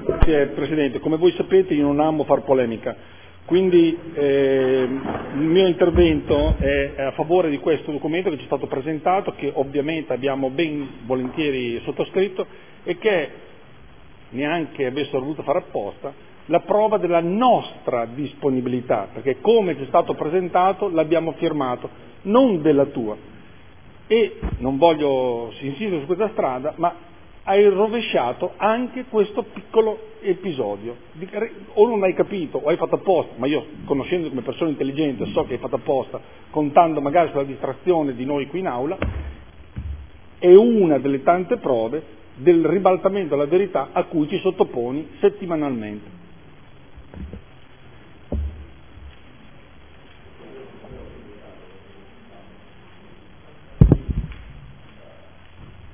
Sì, Presidente, come voi sapete io non amo far polemica, quindi il mio intervento è a favore di questo documento che ci è stato presentato, che ovviamente abbiamo ben volentieri sottoscritto e che neanche avessero voluto fare apposta, la prova della nostra disponibilità, perché come ci è stato presentato l'abbiamo firmato, non della tua. E non voglio insistere su questa strada, ma hai rovesciato anche questo piccolo episodio. O non hai capito, o hai fatto apposta, ma io, conoscendo come persona intelligente, so che hai fatto apposta, contando magari sulla distrazione di noi qui in aula, è una delle tante prove del ribaltamento della verità a cui ci sottoponi settimanalmente.